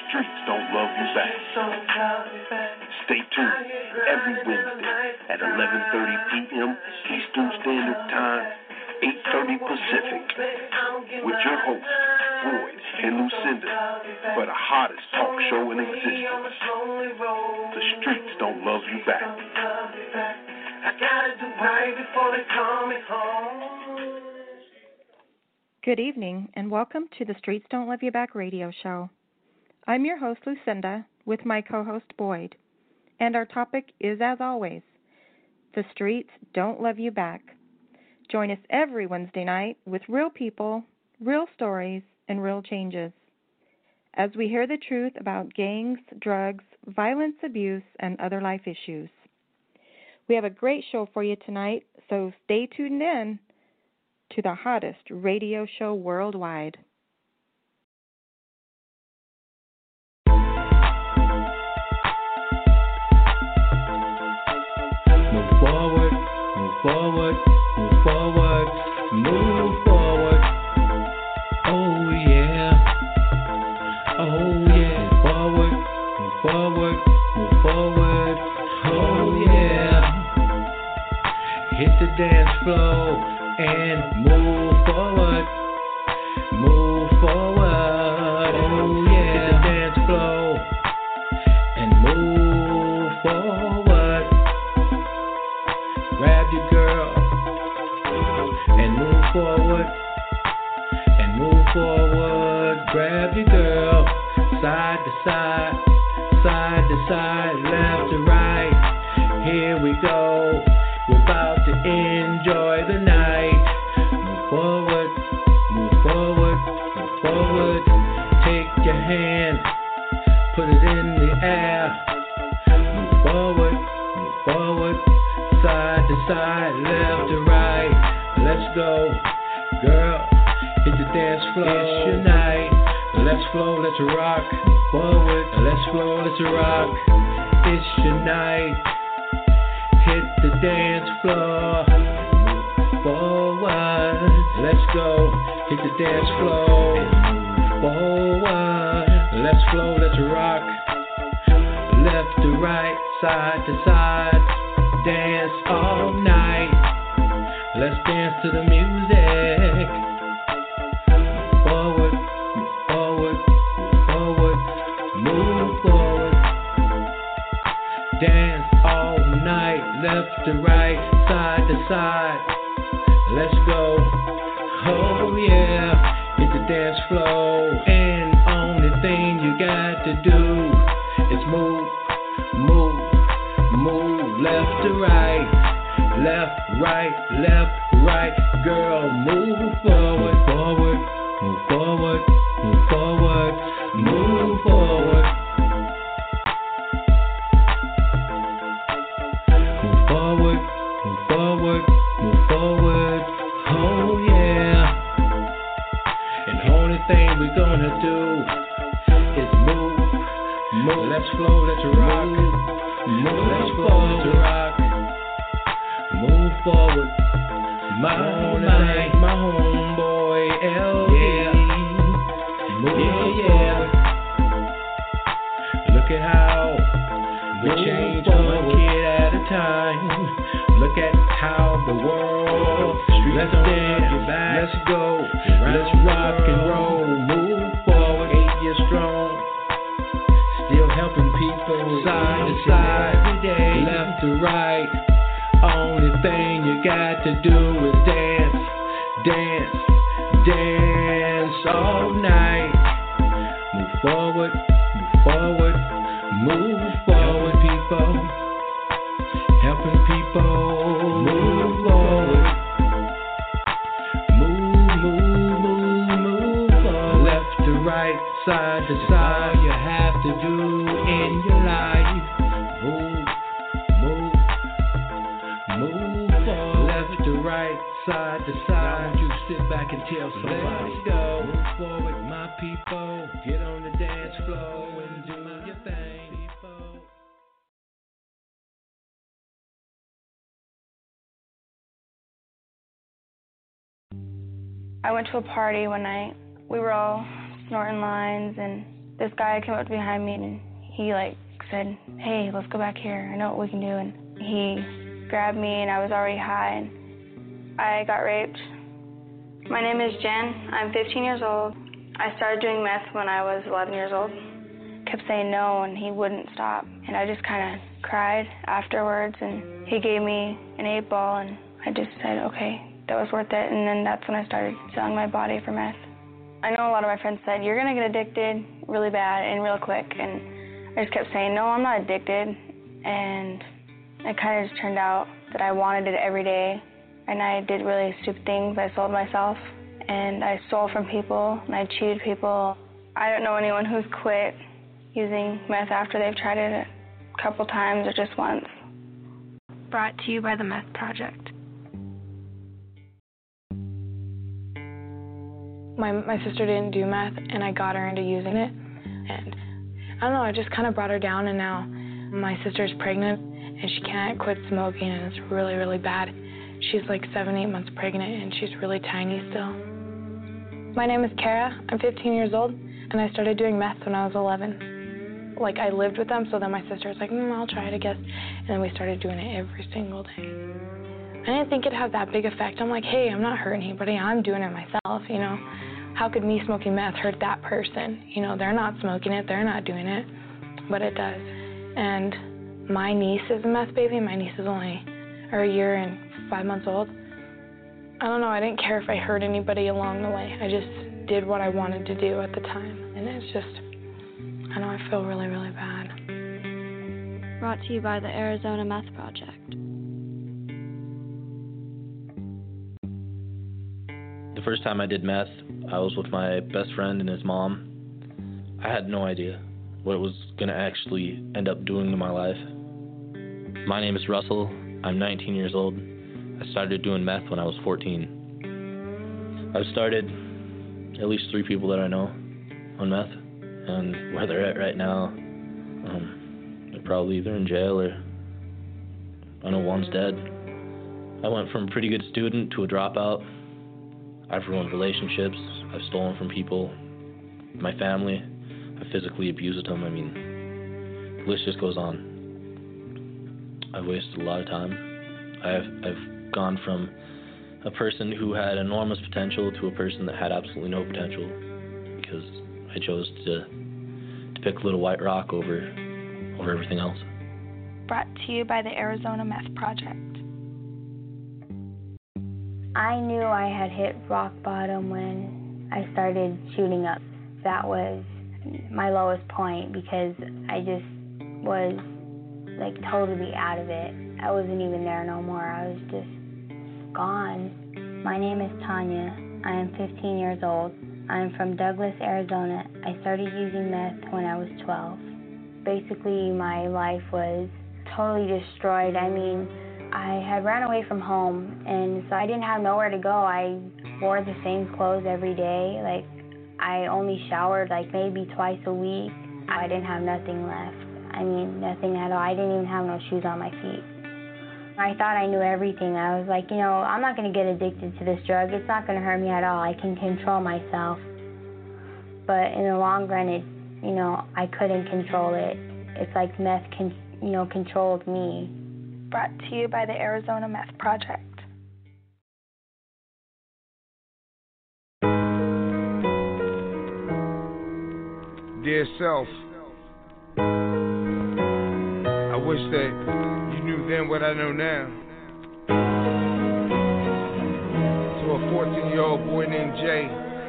streets don't love you back. Stay tuned every Wednesday at 11:30 p.m. Eastern Standard Time, 8:30 Pacific, with your hosts, Boyd and Lucinda, for the hottest talk show in existence. The streets don't love you back. I gotta do right before they call me home. Good evening, and welcome to the Streets Don't Love You Back radio show. I'm your host, Lucinda, with my co-host, Boyd, and our topic is, as always, the streets don't love you back. Join us every Wednesday night with real people, real stories, and real changes, as we hear the truth about gangs, drugs, violence, abuse, and other life issues. We have a great show for you tonight, so stay tuned in to the hottest radio show worldwide. Move forward, move forward, move forward, move forward. Oh yeah, oh yeah. Move forward, move forward, move forward. Oh yeah. Hit the dance floor and move forward, move forward. Oh yeah. Hit the dance floor and move forward. Grab your girl and move forward, and move forward. Grab your girl, side to side, side to side, left to right. Here we go, we're about to enjoy the night. Move forward, move forward, move forward. Take your hand, put it in the air. Move forward, move forward. Side to side, left to right, let's go. Girl, hit the dance floor, it's your night. Let's flow, let's rock. Move forward, let's flow, let's rock. It's your night. Hit the dance floor. Move forward, let's go. Hit the dance floor. Move forward, let's flow, let's rock. Left to right, side to side. Dance all night. Let's dance to the music. Move forward, move forward, move forward, move forward. Dance all night, left to right, side to side. Let's go. Oh yeah, hit the dance floor. And only thing you got to do is move, move. Move left to right, left, right, girl, move forward, forward, move forward, move forward, move forward. Move forward, move forward, move forward, oh yeah. And the only thing we're gonna do is move, move, let's flow, let's rock. Move, let's forward to rock. Move forward. My homeboy L. Yeah. Move forward. Look at how we change one kid at a time. Look at how the world. Let's dance, let's go. Let's rock and roll. Move forward. 8 years strong. Still helping people side to side, every day, left to right. Only thing you got to do is dance, dance, dance all night. Move forward, move forward, move forward, people. Helping people move forward. Move forward. Left to right, side to side. All you have to do in your life. Move forward. Left to right, side to side. I want you to sit back and tell somebody. Let's go. Move forward, my people. Get on the dance floor and do your thing, people. I went to a party one night. We were all snorting lines and this guy came up behind me and he said, "Hey, let's go back here. I know what we can do." And he grabbed me and I was already high and I got raped. My name is Jen. I'm 15 years old. I started doing meth when I was 11 years old. Kept saying no and he wouldn't stop. And I just kind of cried afterwards and he gave me an 8-ball and I just said, okay, that was worth it. And then that's when I started selling my body for meth. I know a lot of my friends said, you're going to get addicted really bad and real quick. And I just kept saying, no, I'm not addicted. And it kind of just turned out that I wanted it every day. And I did really stupid things. I sold myself and I stole from people and I cheated people. I don't know anyone who's quit using meth after they've tried it a couple times or just once. Brought to you by the Meth Project. My sister didn't do meth, and I got her into using it. And I don't know, I just kind of brought her down, and now my sister's pregnant, and she can't quit smoking, and it's really, really bad. She's 7-8 months pregnant, and she's really tiny still. My name is Kara. I'm 15 years old, and I started doing meth when I was 11. I lived with them, so then my sister was like, I'll try it, I guess. And then we started doing it every single day. I didn't think it'd have that big effect. I'm like, hey, I'm not hurting anybody. I'm doing it myself, How could me smoking meth hurt that person? They're not smoking it. They're not doing it. But it does. And my niece is a meth baby. My niece is only a year and 5 months old. I don't know. I didn't care if I hurt anybody along the way. I just did what I wanted to do at the time. And it's just, I know I feel really, really bad. Brought to you by the Arizona Meth Project. The first time I did meth, I was with my best friend and his mom. I had no idea what it was going to actually end up doing to my life. My name is Russell. I'm 19 years old. I started doing meth when I was 14. I've started at least 3 people that I know on meth, and where they're at right now, they're probably either in jail or I know one's dead. I went from a pretty good student to a dropout. I've ruined relationships. I've stolen from people, my family. I physically abused them. The list just goes on. I've wasted a lot of time. I've gone from a person who had enormous potential to a person that had absolutely no potential because I chose to pick Little White Rock over everything else. Brought to you by the Arizona Meth Project. I knew I had hit rock bottom when I started shooting up. That was my lowest point because I just was totally out of it. I wasn't even there no more. I was just gone. My name is Tanya. I am 15 years old. I am from Douglas, Arizona. I started using meth when I was 12. Basically, my life was totally destroyed. I had ran away from home, and so I didn't have nowhere to go. I wore the same clothes every day. I only showered maybe twice a week. I didn't have nothing left. Nothing at all. I didn't even have no shoes on my feet. I thought I knew everything. I was like, I'm not going to get addicted to this drug. It's not going to hurt me at all. I can control myself. But in the long run, I couldn't control it. It's like meth controlled me. Brought to you by the Arizona Meth Project. Dear self, I wish that you knew then what I know now. To a 14-year-old boy named Jay.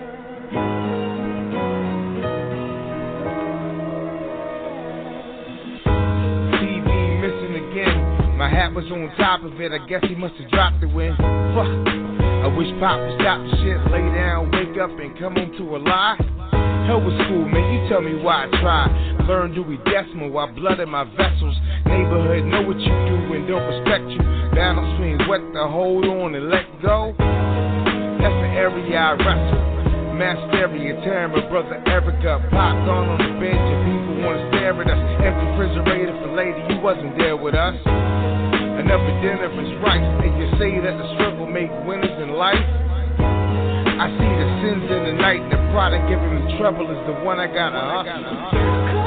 TV missing again. My hat was on top of it. I guess he must have dropped it when. I wish Pop would stop the shit, lay down, wake up, and come home to a lie. Hell with school, man, you tell me why I try. Learn Dewey Decimal while blood in my vessels. Neighborhood know what you do and don't respect you. Balance swing wet to hold on and let go. That's the area I wrestle. Mass hysteria, tearing my brother Erica. Popped on the bench and people wanna stare at us. Empty refrigerator for lady, you wasn't there with us. Another dinner is right, and you say that the struggle make winners in life. I see the sins in the night, the product giving me trouble is the one I gotta hustle.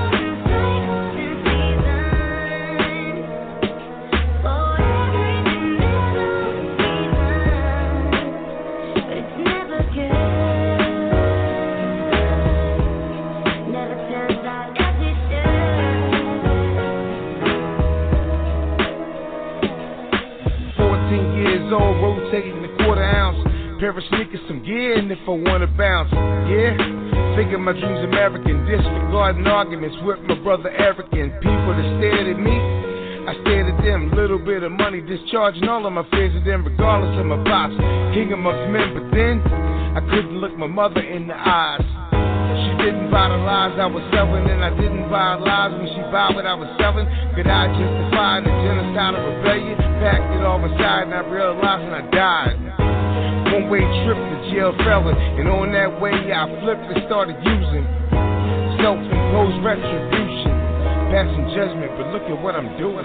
Old, rotating the quarter ounce, pair of sneakers, some gear, and if I wanna bounce, yeah. Thinking my dreams American, disregarding arguments with my brother Eric and people that stared at me. I stared at them, little bit of money, discharging all of my fears of them, regardless of my pops, king amongst men. But then I couldn't look my mother in the eyes. She didn't buy the lies I was selling, and I didn't buy lies when she bought what I was selling. Could I justify the genocide of rebellion? Packed it all aside and I realized and I died. One-way trip to jail felon, and on that way I flipped and started using self-imposed retribution, passing judgment, but look at what I'm doing.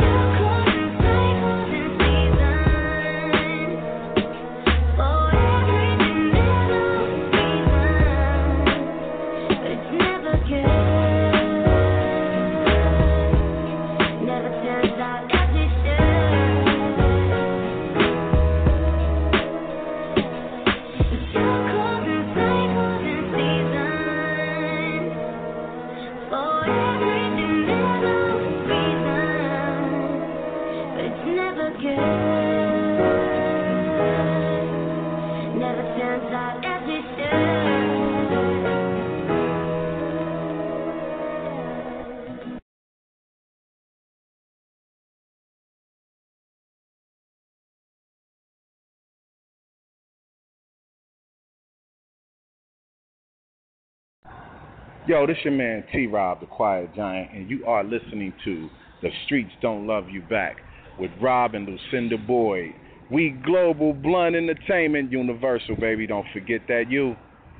Yo, this your man T-Rob, the Quiet Giant, and you are listening to The Streets Don't Love You Back with Rob and Lucinda Boyd. We global blunt entertainment, universal, baby. Don't forget that you.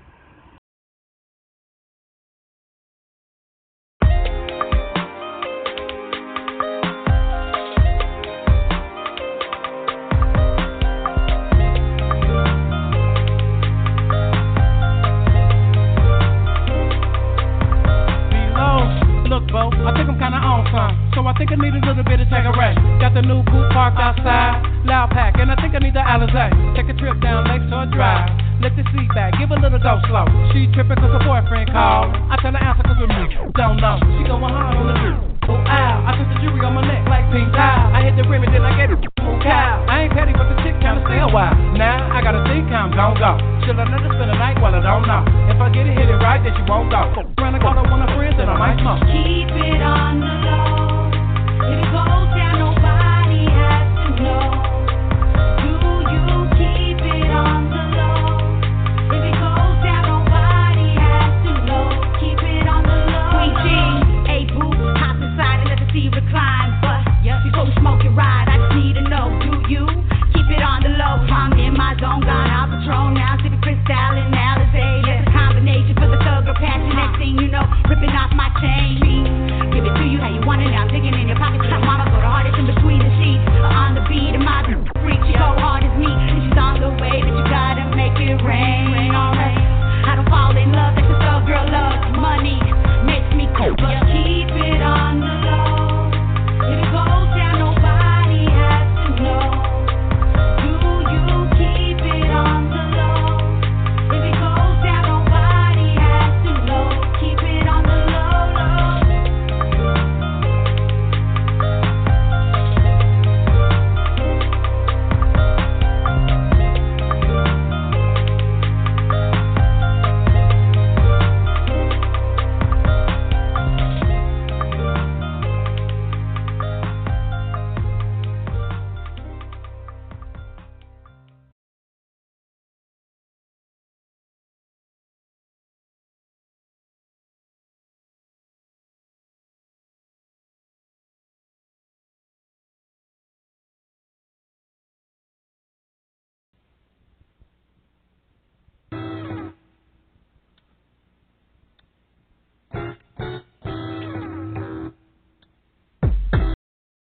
I think I need a little bit of Tanqueray. Got the new coupe parked outside, loud pack, and I think I need the Alizé. Take a trip down Lakeshore Drive, lift the seat back, give a little go slow. She tripping cause her boyfriend called. I tell her answer cause we're don't know. She going hard on the roof. Oh, ow, I took the jewelry on my neck like pink tile. I hit the rim and then I get it. Cow. I ain't petty, but the chick kinda stay a while. Now I gotta think how I'm gon' go. Should I let her spend the night? Well, I don't know. If I get it, hit it right, then she won't go. Run a call to one of her friends and I might smoke. Keep it on the low. If it goes down, nobody has to know. Do you keep it on the low? If it goes down, nobody has to know. Keep it on the low. Queen G, a boo, hop inside and let the sea recline. But before we smoke and ride, I just need to know. Do you keep it on the low? I'm in my zone, gone out Patron now, sipping Crystal and Alizé. It's a combination for the thug or passion. Next thing you know, ripping off my chain. Give it to you how you want it now. Digging in your pockets, mama go the hardest in between the sheets. On the beat of my freak, she go hard as me, and she's on the way, but you gotta make it rain. Alright, I don't fall in love like the thug girl loves money. Makes me cool, but keep it on the low. If it goes down, nobody has to know. Do you keep it on the low? If it goes down, nobody has to know. Keep it on the low.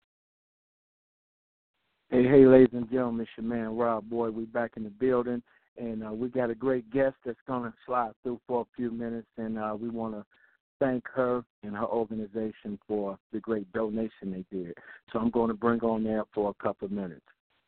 Hey, ladies and gentlemen, it's your man Rob Boyd. We back in the building, And we got a great guest that's going to slide through for a few minutes, and we want to thank her and her organization for the great donation they did. So I'm going to bring on there for a couple of minutes.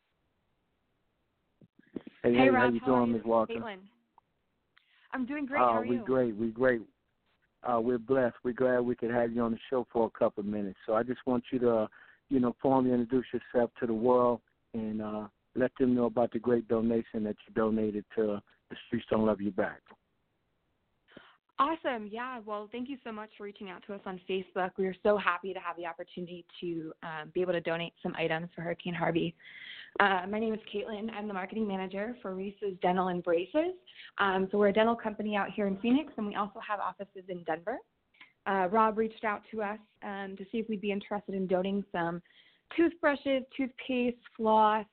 Hey, Rob, how you doing, Ms. Walker? Caitlin. I'm doing great. How are you? We're great. We're blessed. We're glad we could have you on the show for a couple of minutes. So I just want you to, formally introduce yourself to the world and let them know about the great donation that you donated to The Streets Don't Love You Back. Awesome. Yeah, well, thank you so much for reaching out to us on Facebook. We are so happy to have the opportunity to be able to donate some items for Hurricane Harvey. My name is Caitlin. I'm the marketing manager for Reese's Dental and Braces. So we're a dental company out here in Phoenix, and we also have offices in Denver. Rob reached out to us to see if we'd be interested in donating some toothbrushes, toothpaste, floss,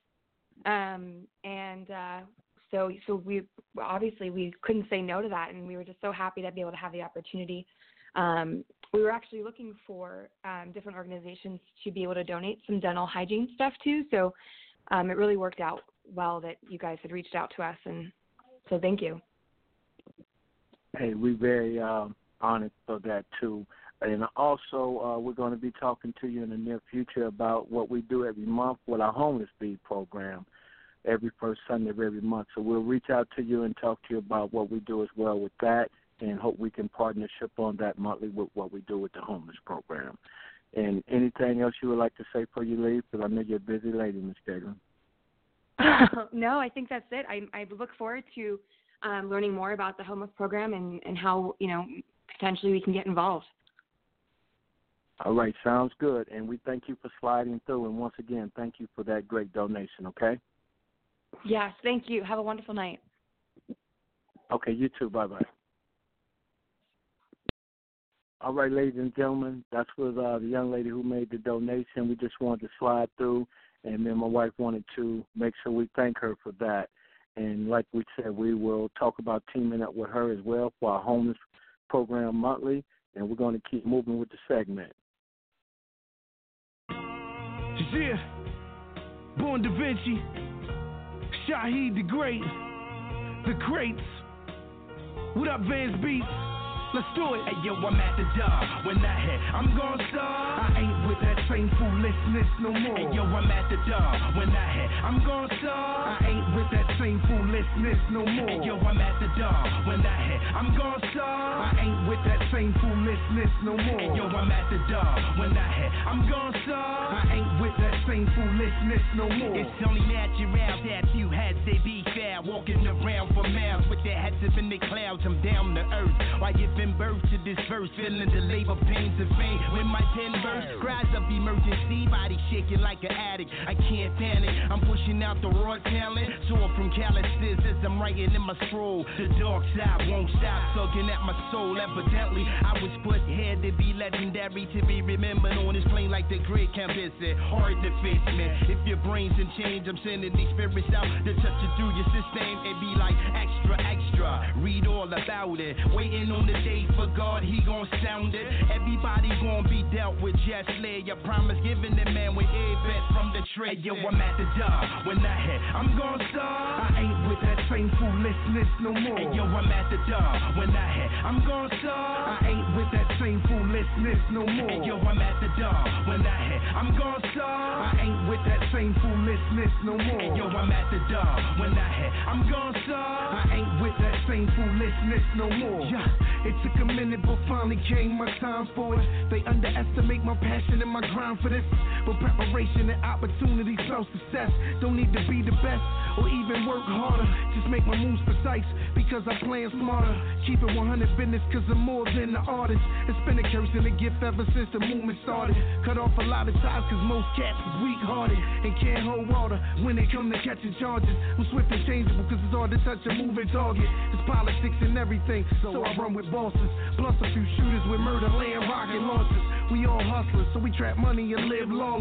So we obviously we couldn't say no to that, and we were just so happy to be able to have the opportunity. We were actually looking for different organizations to be able to donate some dental hygiene stuff to, so it really worked out well that you guys had reached out to us, and so thank you. Hey, we're very honored for that too. And also, we're going to be talking to you in the near future about what we do every month with our homeless feed program, every first Sunday of every month. So we'll reach out to you and talk to you about what we do as well with that, and hope we can partnership on that monthly with what we do with the homeless program. And anything else you would like to say before you leave? Because I know you're a busy lady, Ms. Caitlin. No, I think that's it. I look forward to learning more about the homeless program and how, potentially we can get involved. All right, sounds good. And we thank you for sliding through. And once again, thank you for that great donation, okay? Yes, thank you. Have a wonderful night. Okay, you too. Bye-bye. All right, ladies and gentlemen, that's with the young lady who made the donation. We just wanted to slide through, and then my wife wanted to make sure we thank her for that. And like we said, we will talk about teaming up with her as well for our homeless program monthly, and we're going to keep moving with the segment. Yeah, Born Da Vinci, Shaheed the Great, The Crates. What up, Vans Beats? Let's do it. Hey, yo, I'm at the job. When I hit, I'm gon' start. I ain't with that same foolishness no more. Hey, yo, I'm at the job. When I hit, I'm gon' start. I ain't with that same foolishness no more. Hey, yo, I'm at the job. When I hit, I'm gon' start. I ain't with that same foolishness no more. Hey, yo, I'm at the job. When I hit, I'm gon' start. I ain't with that same foolishness no more. It's only natural that you had to be fair. Walking around for miles with their heads up in the clouds. I'm down to earth. Why giving birth to this verse, feeling the labor pains of pain. When my pen burst, cries of emergency, body shaking like an addict. I can't panic, I'm pushing out the raw talent. Sore from calluses as I'm writing in my scroll. The dark side won't stop tugging at my soul. Evidently, I was put here to be legendary, to be remembered on this plane like the great campus. Hard to face, man. If your brain's in change, I'm sending these spirits out to touch it through your system and be like extra, extra. Read all about it, waiting on the day for God, he gon' sound it. Everybody gon' be dealt with, just lay your promise, giving the man with a bet from the trade. Yo, I'm at the job. When I hit, I'm gon' start. I ain't with that same foolishness no more. Hey, yo, I'm at the job. When I hit, I'm gon' start. I ain't with that same foolishness no more. Hey, yo, I'm at the job. When I hit, I'm gon' start. I ain't with that same foolishness no more. Hey, yo, I'm at the job. When I hit, I'm gon' start. I ain't with that same foolishness no more. Yeah. It took a minute, but finally came my time for it. They underestimate my passion and my grind for this. But preparation and opportunity spell success. Don't need to be the best or even work harder. Just make my moves precise because I plan smarter. Keep it 100 business because I'm more than an artist. It's been a curse and a gift ever since the movement started. Cut off a lot of ties because most cats is weak-hearted and can't hold water when they come to catching charges. I'm swift and changeable because it's hard to touch a moving target. It's politics and everything, so I run with bosses. Plus a few shooters with murder, land, rocket launchers. We all hustlers, so we trap money and live lawless.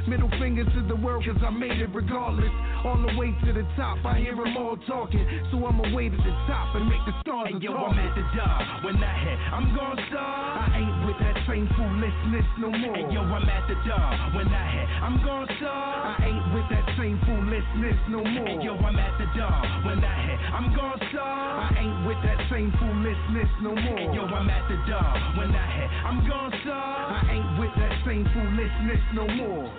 Middle fingers to the world, cause I made it regardless. All the way to the top, I hear them all talking. So I'ma wait at the top and make the stars Hey yo, I'm at the top. When I hit, I'm gon' start. I ain't with that same foolishness no more. Hey yo, I'm at the top. When I hit, I'm gon' start. I ain't with that same foolishness no more. Hey yo, I'm at the top. When I hit, I'm gon' start. I ain't with that same foolishness no more. Hey yo, I'm at the top. When I hit, I'm gon' start. I ain't with that same foolishness no more.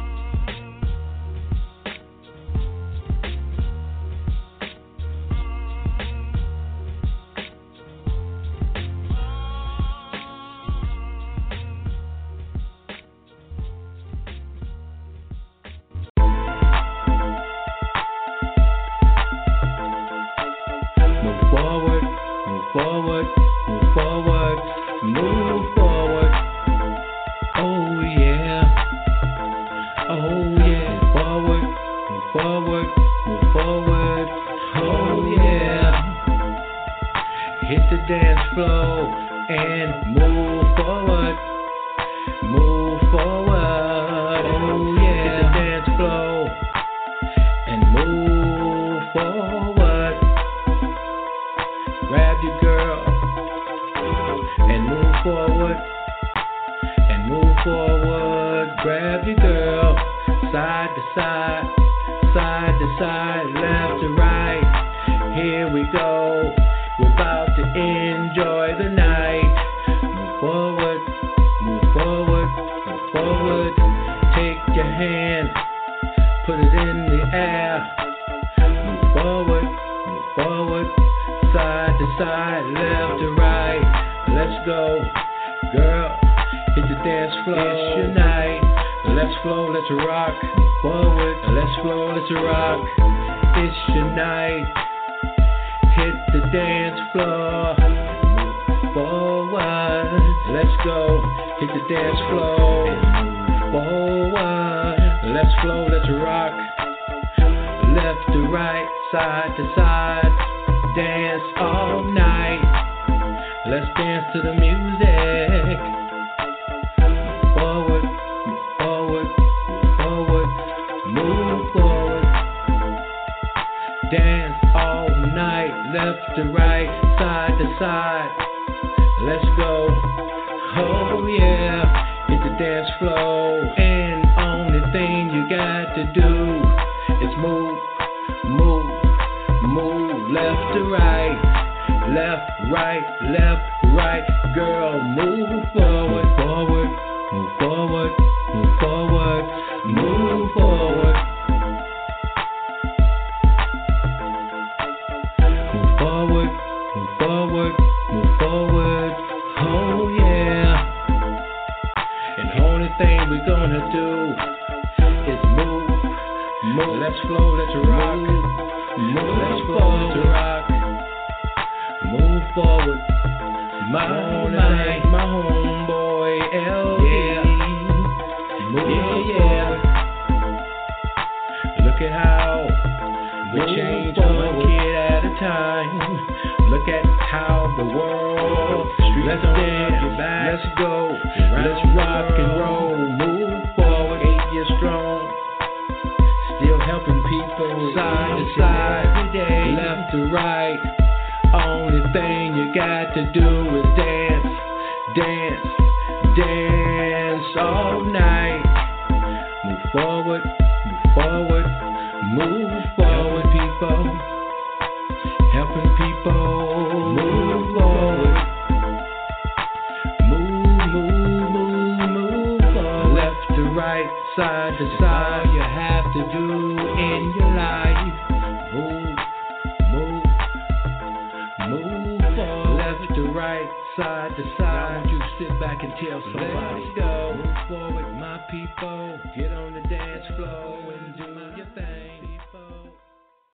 Side to side, I want you to sit back and tell somebody. Let's go. Move forward, my people. Get on the dance floor and do your thing.